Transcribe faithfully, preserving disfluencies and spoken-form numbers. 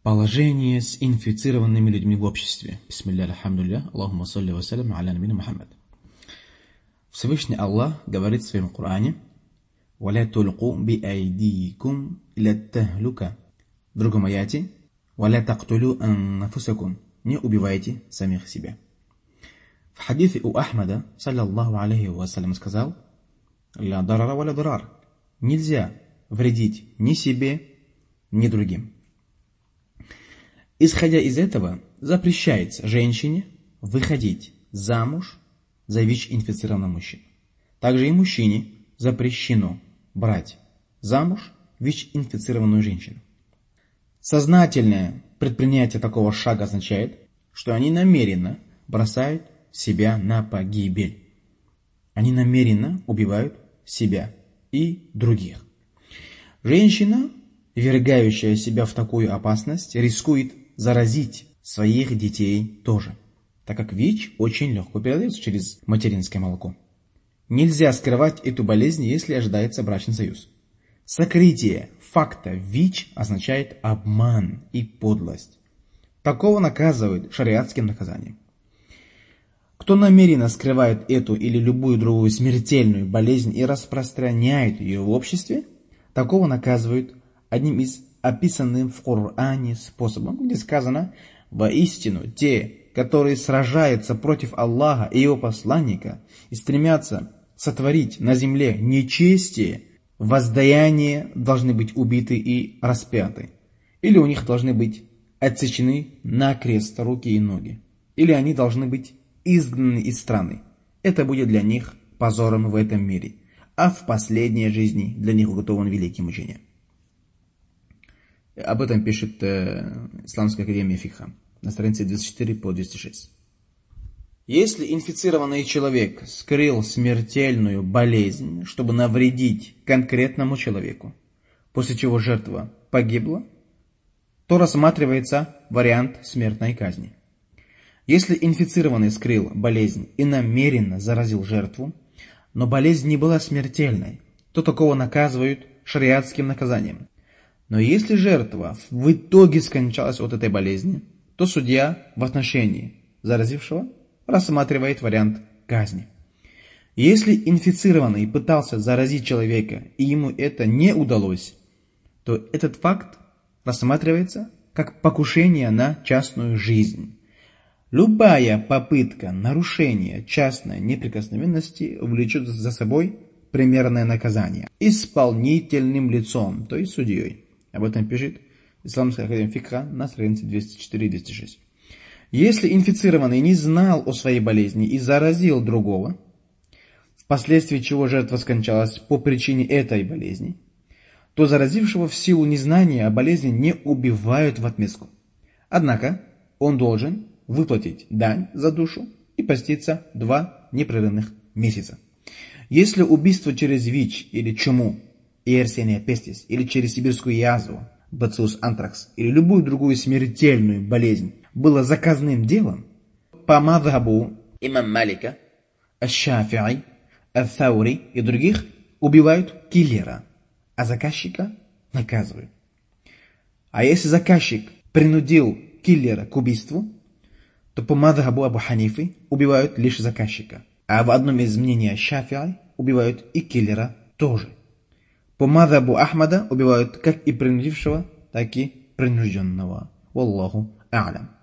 Положение с инфицированными людьми в обществе. Бисмилля, алхамдулилля, Аллахумма салли ва салям аля набина Мухаммад. Всевышний Аллах говорит в своем Коране: «Валя тулку би айдикум иля тахлука». В другом аяте: «Валя тактулю анфусакум». Не убивайте самих себя. В хадисе у Ахмада, саллаллаху алейхи вассалям, сказал: «Ля дарара валя дарар». Нельзя вредить ни себе, ни другим. Исходя из этого, запрещается женщине выходить замуж за ВИЧ-инфицированного мужчину. Также и мужчине запрещено брать замуж ВИЧ-инфицированную женщину. Сознательное предпринятие такого шага означает, что они намеренно бросают себя на погибель. Они намеренно убивают себя и других. Женщина, ввергающая себя в такую опасность, рискует заразить своих детей тоже, так как ВИЧ очень легко передается через материнское молоко. Нельзя скрывать эту болезнь, если ожидается брачный союз. Сокрытие факта ВИЧ означает обман и подлость. Такого наказывают шариатским наказанием. Кто намеренно скрывает эту или любую другую смертельную болезнь и распространяет ее в обществе, такого наказывают одним из описанным в Коране способом, где сказано: «Воистину те, которые сражаются против Аллаха и Его посланника и стремятся сотворить на земле нечестие, в воздаянии должны быть убиты и распяты, или у них должны быть отсечены накрест руки и ноги, или они должны быть изгнаны из страны. Это будет для них позором в этом мире, а в последней жизни для них уготованы великие мучения». Об этом пишет э, Исламская академия фикха на странице двести четыре по двести шесть. Если инфицированный человек скрыл смертельную болезнь, чтобы навредить конкретному человеку, после чего жертва погибла, то рассматривается вариант смертной казни. Если инфицированный скрыл болезнь и намеренно заразил жертву, но болезнь не была смертельной, то такого наказывают шариатским наказанием. Но если жертва в итоге скончалась от этой болезни, то судья в отношении заразившего рассматривает вариант казни. Если инфицированный пытался заразить человека и ему это не удалось, то этот факт рассматривается как покушение на частную жизнь. Любая попытка нарушения частной неприкосновенности влечет за собой примерное наказание исполнительным лицом, то есть судьей. Об этом пишет Исламская академия фикха на странице двести четыре двести шесть. Если инфицированный не знал о своей болезни и заразил другого, впоследствии чего жертва скончалась по причине этой болезни, то заразившего в силу незнания о болезни не убивают в отместку. Однако он должен выплатить дань за душу и поститься два непрерывных месяца. Если убийство через ВИЧ или чуму, Yersinia pestis, или через сибирскую язву, Bacillus anthrax, или любую другую смертельную болезнь было заказным делом, по мазхабу имам Малика, Аш-Шафи'и, Ас-Саури и других убивают киллера, а заказчика наказывают. А если заказчик принудил киллера к убийству, то по мазхабу Абу Ханифы убивают лишь заказчика, а в одном из мнений Аш-Шафи'и убивают и киллера тоже. По мазхабу Ахмада убивают как и принудившего, так и принужденного. Валлаху а'лям.